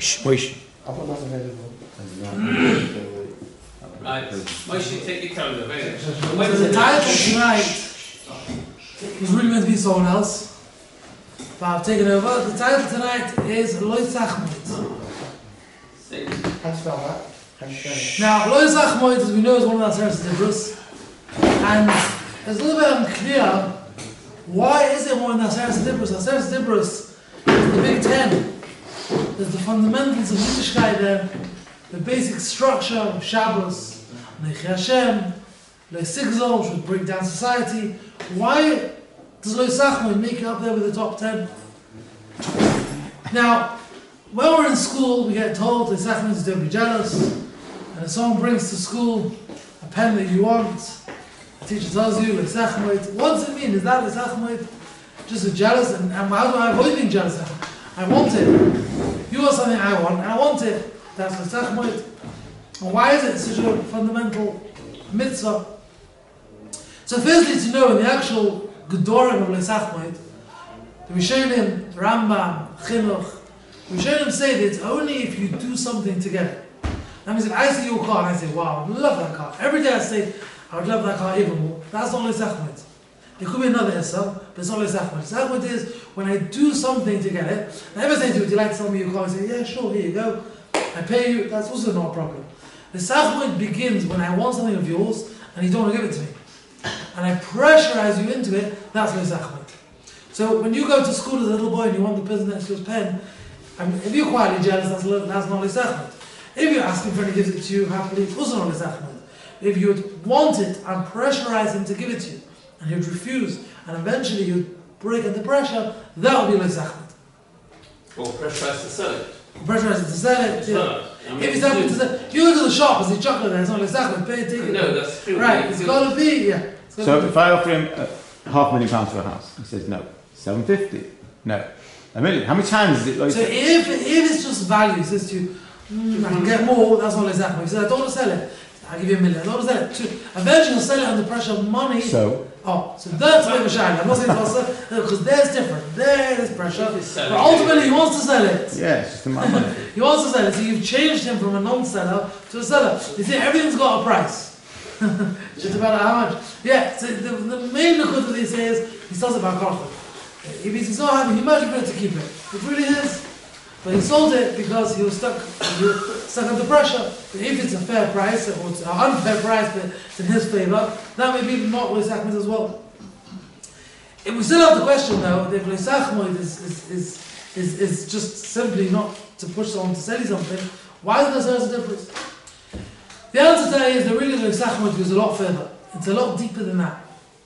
Moish. I thought that's available. Right, Moshe, take your time, though. So the title tonight was really meant to be someone else, but I've taken over. The title tonight is Lo Sachmoid. How do you spell that? How do you spell it? Now, Lo Sachmoid, as we know, is one of the Aseret Dibros, and it's a little bit unclear why is it one of the Aseret Dibros. Aseret Dibros is the Big Ten. There's the fundamentals of Yiddishkeit there, the basic structure of Shabbos, Nechi Hashem, Lo Sigzol, which would break down society. Why does Lo Sachmoid make it up there with the top 10? Now, when we're in school, we get told Lo Sachmoid is don't be jealous, and if someone brings to school a pen that you want, the teacher tells you Lo Sachmoid. What does it mean? Is that Lo Sachmoid? Just a jealous, and how do I avoid being jealous? I want it. You want something I want, and I want it. That's Lo Sachmoid. And why is it such a fundamental mitzvah? So firstly, to know in the actual Gedorim of Lo Sachmoid, the Rishonim, Rambam, Chinuch, the Rishonim say that it's only if you do something together. That means if I see your car and I say, wow, I would love that car. Every day I say, I would love that car even more. That's not Lo Sachmoid. There could be another Issa, but it's not Lo Sachmoid. Lo Sachmoid is when I do something to get it. I never say to you, would you like to sell me your car? I say, yeah, sure, here you go. I pay you, that's also not a problem. The Sachmoid begins when I want something of yours and you don't want to give it to me. And I pressurize you into it, that's Lo Sachmoid. So when you go to school as a little boy and you want the person next to his pen, if you're quietly jealous, that's not Lo Sachmoid. If you're asking for him to give it to you happily, it's also not Lo Sachmoid. If you would want it and pressurize him to give it to you, and he'd refuse, and eventually you'd break under pressure, that would be Lo Sachmoid. Or pressurize to sell it. Pressurize him to sell it. No. I mean, If he's happy to sell it, you go to the shop and see chocolate there, it's not Lo Sachmoid, pay it, take it. No, that's true. Right, it's got to be, yeah. So if I offer him £500,000 for a house, he says no. 750? No. $1 million. How many times is it like So if it's just value, he says to you, I can get more, that's not Lo Sachmoid. He says, I don't want to sell it. I'll give you $1 million. I don't want to sell it. Eventually you'll sell it under pressure of money. So That's a bit of a shine. I'm not saying I'll sell it, because there's different. There's pressure. But ultimately he wants to sell it. yeah, it's just the money. He wants to sell it. So you've changed him from a non-seller to a seller. You see, everything's got a price. It's about how much. Yeah, so the main look of this is, he sells it by Korchon. If he's not happy, he might prefer to keep it. It really is. But he sold it because he was stuck under pressure. But if it's a fair price, or it's an unfair price, but it's in his favour, that may be not Lo Sachmoid as well. If we still have the question though, if Lo Sachmoid is just simply not to push someone to sell you something, why is there such a difference? The answer today is that really Lo Sachmoid goes a lot further. It's a lot deeper than that.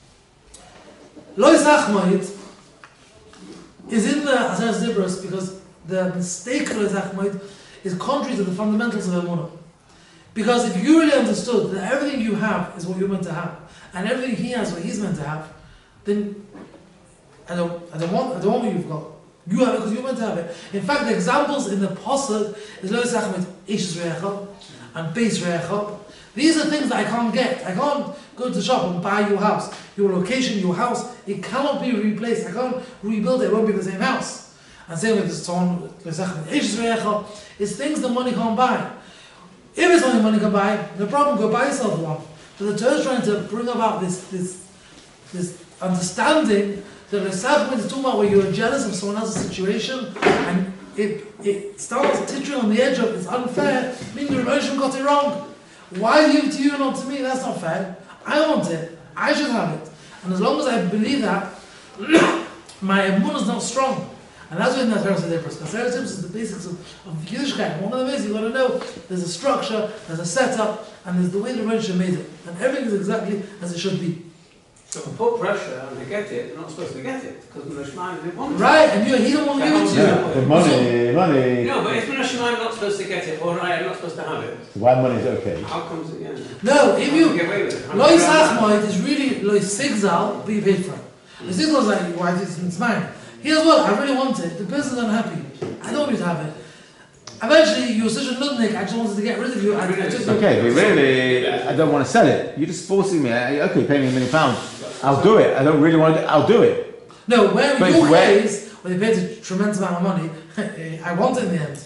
Lo Sachmoid is in the Aseret Dibros because the mistake of Lo Sachmoid is contrary to the fundamentals of Emunah. Because if you really understood that everything you have is what you're meant to have, and everything he has what he's meant to have, then I don't want what you've got. You have it because you're meant to have it. In fact, the examples in the Pasuk is Lo Sachmoid, Ish Re'echa, and Beis Re'echa. These are things that I can't get. I can't go to the shop and buy your house. Your location, your house, it cannot be replaced. I can't rebuild it. It won't be the same house. And same with this Tzon, it's things that money can't buy. If it's something money can buy, no problem, go buy yourself one. But the Torah is trying to bring about this understanding that Lo Sachmoid is talking about where you're jealous of someone else's situation and it starts tittering on the edge of it's unfair, meaning the emotion got it wrong. Why give it to you and not to me? That's not fair. I want it. I should have it. And as long as I believe that, my emunah is not strong. And that's when the Aseret Dibros. Aseret Dibros is the basics of Yiddishkeit. One of the ways you've got to know, there's a structure, there's a setup, and there's the way the Rebbe made it. And everything is exactly as it should be. So put pressure and they get it, they're not supposed to get it, because the Shemaim they want it. Right, and he don't want to give it to you. Yeah, the money. No, but if the Shemaim not supposed to get it, or I'm not supposed to have it, Why money is okay? how comes it again? No, if you... Get away with it. Lo Sachmoid is really Lo Sigzal, but you paid for it. Lo Sigzal is like, why it's mine. He as well, I really want it. The person's unhappy. I don't want you to have it. Eventually, you're such a nutnik, I just wanted to get rid of you. I took Okay, but really, I don't want to sell it. You're just forcing me. Okay, pay me £1 million. I'll do it. I don't really want it. I'll do it. No, where in your case, when they paid a tremendous amount of money, I want it in the end.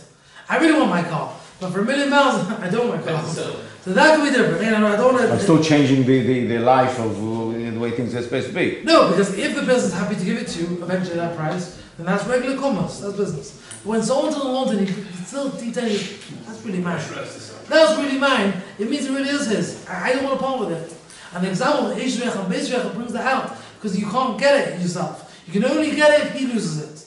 I really want my car, but for £1 million, I don't want my car. So that could be different. You know, I don't want to. I'm still changing the life of the way things are supposed to be. No, because if the person's happy to give it to you, eventually that price, then that's regular commerce, that's business. But when someone doesn't want it, he still tells you, that's really mine. That's really mine. It means it really is his. I don't want to part with it. And the example, Eish Recha and Beis Recha brings that out, because you can't get it yourself. You can only get it if he loses it.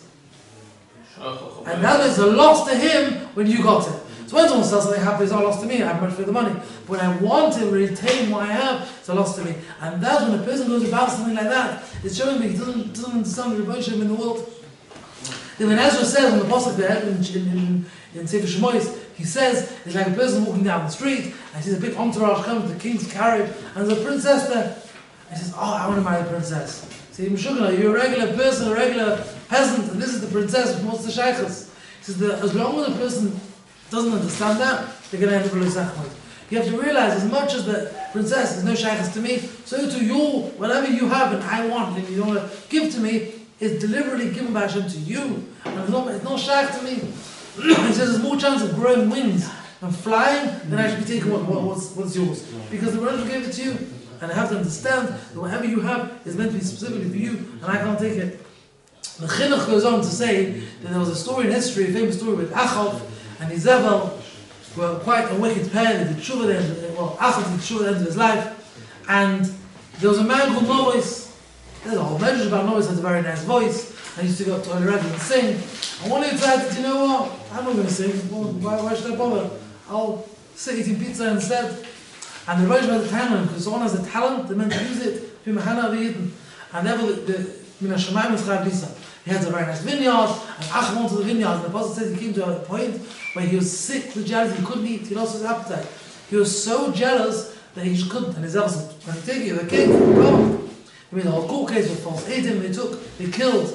And that is a loss to him when you got it. So when someone sells something happy, it's not a loss to me, I have much for the money. But when I want to retain what I have, it's a loss to me. And that's when a person goes about something like that, it's showing me he doesn't understand the relationship in the world. Then when Ezra says on the Pasuk there, in Sefer Shemois, he says, it's like a person walking down the street, and he sees a big entourage coming to the king's carriage, and there's a princess there. And he says, oh, I want to marry a princess. So you're a regular person, a regular peasant, and this is the princess who wants the shaykhs. He says that as long as a person doesn't understand that, they're going to end up with a You have to realize, as much as the princess is no shaykhs to me, so to you, whatever you have and I want, and you want to give to me, is deliberately given by Hashem to you. And it's not shaykh to me. He says there's more chance of growing wings and flying than actually taking what's yours. Because the Rebbe gave it to you. And I have to understand that whatever you have is meant to be specifically for you, and I can't take it. The Chinuch goes on to say that there was a story in history, a famous story with Achav and Izebel were quite a wicked pair. They did tshuva Achav did tshuva at the end of his life. And there was a man called Novis. There's a whole measure about Novis, has a very nice voice. I used to go up to Olereg and sing. And one day he decided, you know what, I'm not going to sing. Why should I bother? I'll sit eating pizza instead. And the Rosh had a talent, because someone has a talent, they're meant to use it, and therefore the Min HaShamayim is Chayav Lisa. He has a very nice vineyard, and Achim went to the vineyard, and the Apostle says he came to a point where he was sick with jealousy, he couldn't eat, he lost his appetite. He was so jealous that he just couldn't, and his elder said, when he take you, the king, go. He made a whole court case with false Eidim, they killed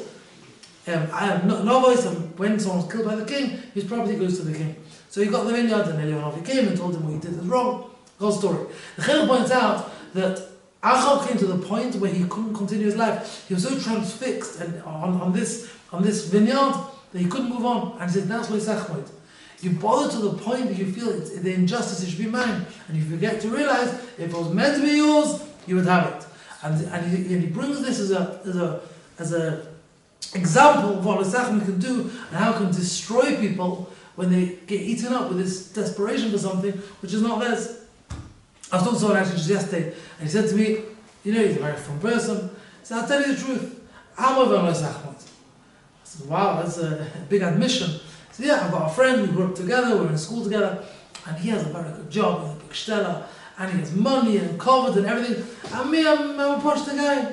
Novois, and when someone was killed by the king, his property goes to the king. So he got the vineyard, and Eliyahu came and told him what he did was wrong. Whole story. The Chinuch points out that Achav came to the point where he couldn't continue his life. He was so transfixed and on this vineyard that he couldn't move on. And he said, that's why Sechmoid. You bother to the point that you feel the injustice, it should be mine. And you forget to realize if it was meant to be yours, you would have it. And he brings this as a example of what a Sechmoid can do and how it can destroy people when they get eaten up with this desperation for something which is not theirs. I was talking to someone actually just yesterday, and he said to me, you know, he's a very strong person. He said, I'll tell you the truth, I'm over on Sechmoid. I said, wow, that's a big admission. He said, yeah, I've got a friend, we grew up together, we were in school together, and he has a very good job, he's a big stella, and he has money and covered and everything, and me, I'm a posh guy.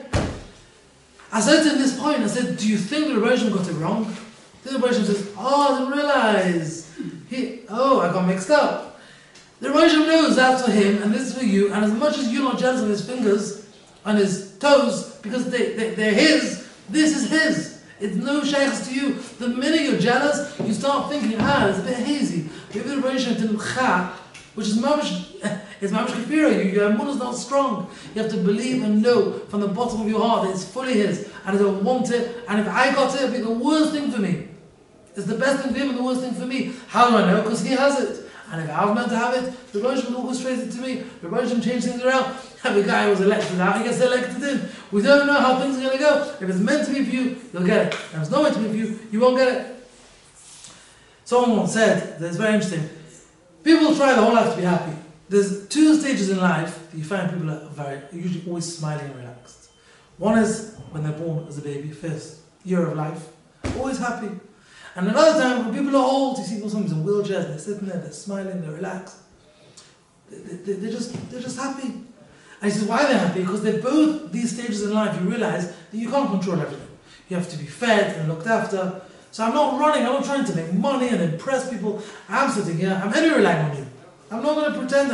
I said to him this point, I said, do you think the Rebbe got it wrong? The Rebbe says, oh, I didn't realize. I got mixed up. The Rebbe knows that's for him and this is for you, and as much as you're not jealous of his fingers and his toes because they're his, this is his. It's no shaykhs to you. The minute you're jealous, you start thinking, it's a bit hazy. Maybe the Rebbe didn't which is mamash, it's mamash kafira. Your imun is not strong. You have to believe and know from the bottom of your heart that it's fully his, and I don't want it, and if I got it, it'd be the worst thing for me. It's the best thing for him and the worst thing for me. How do I know? Because he has it. And if I was meant to have it, the Rosh will orchestrate it to me. The Rosh will change things around. If a guy was elected out, he gets elected in. We don't know how things are going to go. If it's meant to be for you, you'll get it. If it's not meant to be for you, you won't get it. Someone once said, that's very interesting, people try their whole life to be happy. There's two stages in life that you find people are usually always smiling and relaxed. One is when they're born as a baby, first year of life, always happy. And another time, when people are old, you see people sometimes in wheelchairs, they're sitting there, they're smiling, they're relaxed. They're just happy. And he says, why they're happy? Because they're both these stages in life, you realize that you can't control everything. You have to be fed and looked after. So I'm not running, I'm not trying to make money and impress people. I'm sitting here, I'm only relying on you. I'm not going to pretend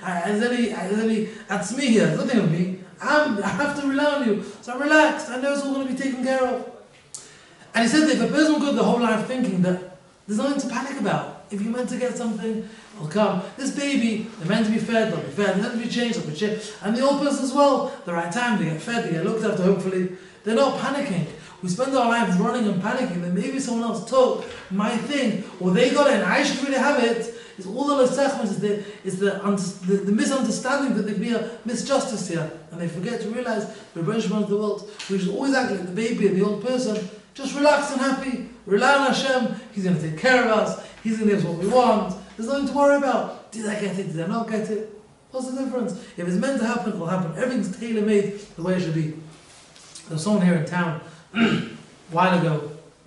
that's me here, there's nothing of me. I have to rely on you. So I'm relaxed, I know it's all going to be taken care of. And he said that if a person will go the whole life thinking that there's nothing to panic about. If you're meant to get something, it'll come. This baby, they're meant to be fed, they'll be fed, they're meant to be changed, they'll be changed. And the old person as well, the right time, they get fed, they get looked after, hopefully. They're not panicking. We spend our lives running and panicking that maybe someone else took my thing, or they got it and I should really have it. It's all the losechmos, is the misunderstanding that there could be a misjustice here. And they forget to realize the Rebbeinu of the world, we should always act like the baby and the old person, just relaxed and happy, rely on Hashem, He's going to take care of us, He's going to give us what we want, there's nothing to worry about. Did I get it, did I not get it? What's the difference? If it's meant to happen, it will happen. Everything's tailor-made the way it should be. There was someone here in town a while ago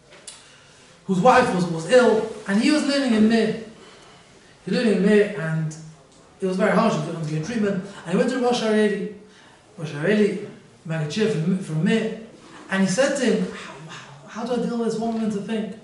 whose wife was ill, and he was living in Mir. He was living in Mir, and it was very harsh. He couldn't get treatment. And he went to Rosh Hareli, Magachir from Mir, and he said to him, how do I deal with this woman to think?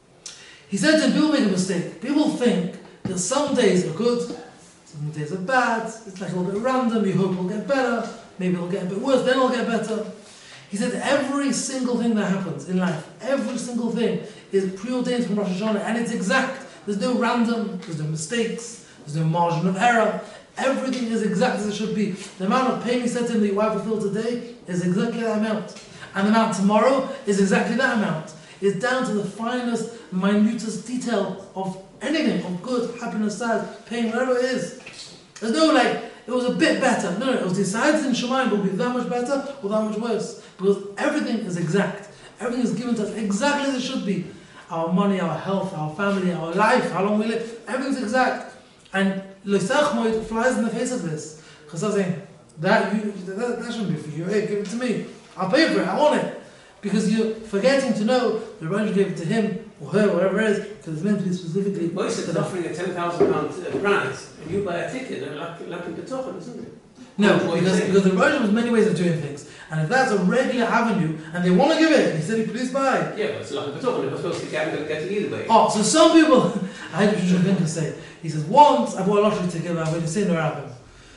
He said to him, people make a mistake. People think that some days are good, some days are bad, it's like a little bit random, you hope it'll get better, maybe it'll get a bit worse, then it'll get better. He said every single thing that happens in life, every single thing is preordained from Rosh Hashanah, and it's exact. There's no random, there's no mistakes, there's no margin of error. Everything is exact as it should be. The amount of pain he said to him that your wife will feel today is exactly that amount. And the amount tomorrow is exactly that amount. It's down to the finest, minutest detail of anything, of good, happiness, sad, pain, whatever it is. There's no like, it was a bit better. No, it was decided in Shemayim it will be that much better or that much worse. Because everything is exact. Everything is given to us exactly as it should be. Our money, our health, our family, our life, how long we live, everything's exact. And Loisach flies in the face of this. Because I'm saying, that shouldn't be for you. Hey, give it to me. I'll pay for it. I want it. Because you're forgetting to know the Rebbeinu gave it to him or her, whatever it is, because it's meant to be specifically. Moisés is offering a £10,000 prize, and you buy a ticket, and like in Betochen, isn't it? No, because the Rebbeinu has many ways of doing things. And if that's a regular avenue, and they want to give it, he said, please buy. Yeah, but it's like in Betochen, you're supposed to get it either way. Oh, so some people, I heard Rosh Hashanah say, he says, once I bought a lottery ticket, I went to say no album.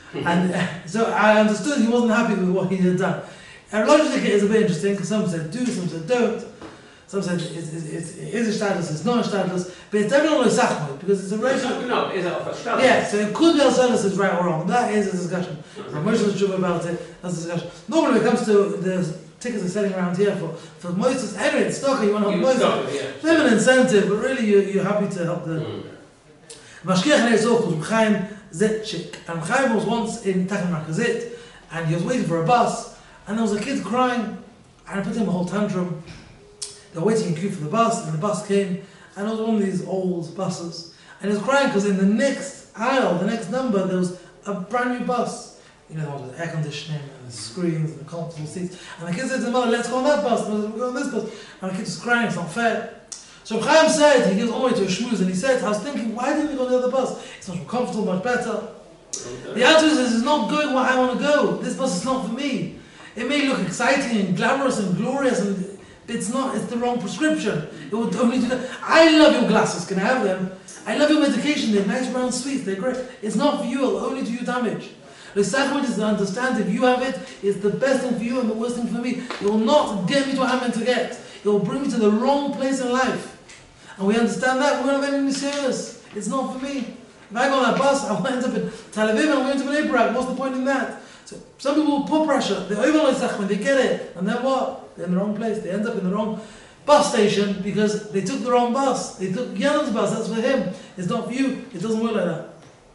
And so I understood he wasn't happy with what he had done. A lottery ticket is a bit interesting, because some said do, some said don't. Some said it is a status, it's not a status, but it's definitely not a sachmod, because it's a regular. No, is it a status? Yeah, so it could be a status is right or wrong. That is a discussion. I'm much less sure about it, that's a discussion. Normally when it comes to the tickets are selling around here for Moisés, anyway, it's stocker, you want to help Moisés. Yeah. They have an incentive, but really you're happy to help the. Mashkiach is also called Chaim Zetchik. And Chaim was once in Tachan Markazit, and he was waiting for a bus, and there was a kid crying, and I put him a whole tantrum. They were waiting in queue for the bus, and the bus came, and it was one of these old buses. And he was crying because in the next aisle, the next number, there was a brand new bus. You know, the one with air conditioning, and the screens, and the comfortable seats. And the kid said to the mother, let's go on that bus, we'll go on this bus. And the kid was crying, it's not fair. So Chaim said, he goes all the way to a shmooze, and he said, I was thinking, why didn't we go on the other bus? It's much more comfortable, much better. The answer is, it's not going where I want to go. This bus is not for me. It may look exciting and glamorous and glorious, and it's not, it's the wrong prescription. It would only do that. I love your glasses, can I have them? I love your medication, they're nice brown sweets, they're great. It's not for you, it'll only do you damage. The second is to understand if you have it, it's the best thing for you and the worst thing for me. It will not get me to what I'm meant to get. It will bring me to the wrong place in life. And we understand that, we're not very serious. It's not for me. If I go on that bus, I will end up in Tel Aviv and I'm going to Bnei Brak. What's the point in that? So some people will put pressure. They they get it. And then what? They're in the wrong place. They end up in the wrong bus station because they took the wrong bus. They took Yannon's bus. That's for him. It's not for you. It doesn't work like that.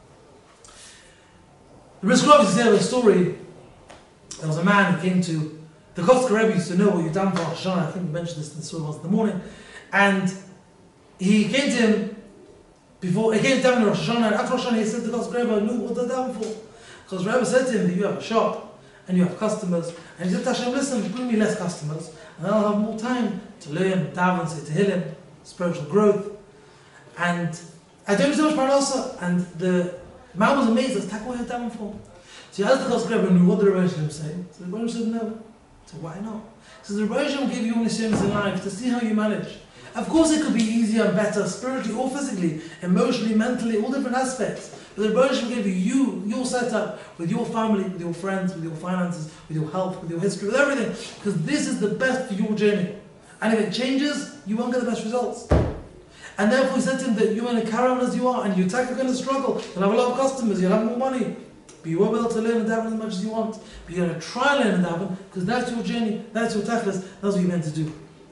The Brisker Rov used to tell a story. There was a man who came to the Kotzker Rebbe used to know what you've done for Rosh Hashanah. I think we mentioned this in the story once in the morning. And he came to him before, he came down to Rosh Hashanah, and after Rosh Hashanah he said to Kotzker Rebbe, look what they're down for. Because Rebbe said to him that you have a shop, and you have customers, and he said to Hashem, listen, bring me less customers, and I'll have more time to learn, daven, say Tehillim, spiritual growth. And I don't do so much parnasa, and the man was amazed, that's what you're daven for. So he asked the Kotzker Rebbe, what did the Rebbe say? So the Rebbe said no. So why not? So the Rebbe will give you initiatives in life to see how you manage. Of course it could be easier and better, spiritually or physically, emotionally, mentally, all different aspects. But the Rebbe will give you your setup, with your family, with your friends, with your finances, with your health, with your history, with everything. Because this is the best for your journey. And if it changes, you won't get the best results. And therefore he said to him that you're going to carry on as you are, and you're going to struggle. You'll have a lot of customers, you'll have more money. But you won't be able to learn and daven as much as you want. But you're going to try and learn and daven, because that's your journey, that's your tachlis, that's what you're meant to do.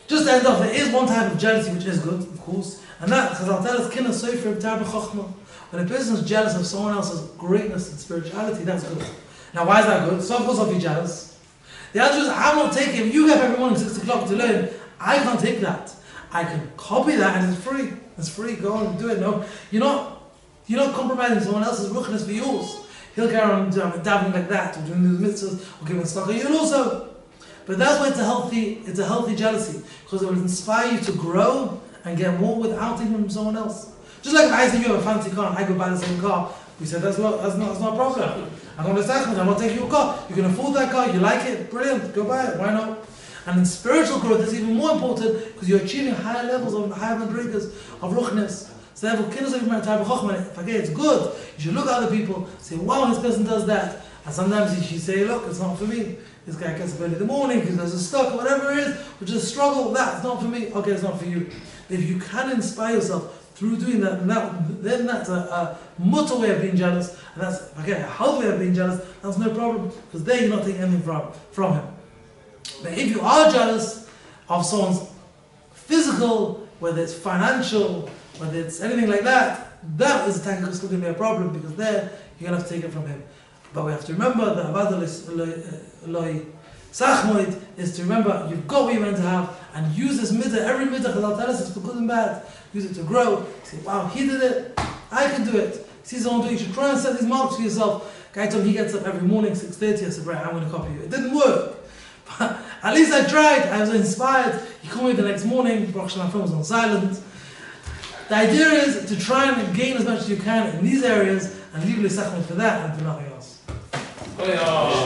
Just to end off, there is one type of jealousy which is good, of course, and that, because I'll tell us, kinna sofer b'tar b'chochma. When a person is jealous of someone else's greatness and spirituality, that's good. Now, why is that good? So of course I'll be jealous. The answer is, I'm not taking, if you get up every morning 6 o'clock to learn, I can't take that. I can copy that and it's free. It's free, go and do it. No, you're not compromising someone else's ruchness for yours. He'll carry on dabbling like that, or doing the mitzvahs, or giving tzedakah, you'll also. But that's why it's a healthy jealousy, because it will inspire you to grow and get more without taking from someone else. Just like if I say you have a fancy car and I go buy the same car, we said that's not a problem. I'm going to Sachmat, I'm not taking your car. You can afford that car, you like it, brilliant, go buy it, why not? And in spiritual growth, it's even more important because you're achieving higher levels of higher madrigas of ruchnis. So therefore, okay, it's good. You should look at other people, say, wow, this person does that. And sometimes you should say, look, it's not for me. This guy gets up early in the morning because there's a stock, whatever it is, which is a struggle, that's not for me. Okay, it's not for you. If you can inspire yourself through doing that, then that's a mutter way of being jealous, and that's, again, a healthy way of being jealous, that's no problem, because there you're not taking anything from him. But if you are jealous of someone's physical, whether it's financial, whether it's anything like that, that is still going to be a problem, because there you're going to have to take it from him. But we have to remember that Avad Sachmoid is to remember you've got what you're meant to have, and use this midah, every midah, because I'll tell us it's for good and bad. Use it to grow. Say, wow, he did it, I can do it. See someone doing it, you should try and set these marks for yourself. Guy told me he gets up every morning, 6:30, I said, right, I'm going to copy you. It didn't work. But at least I tried, I was inspired. He called me the next morning, Baruch Shem, my phone was on silent. The idea is to try and gain as much as you can in these areas, and leave L'Sachmet for that and for nothing else.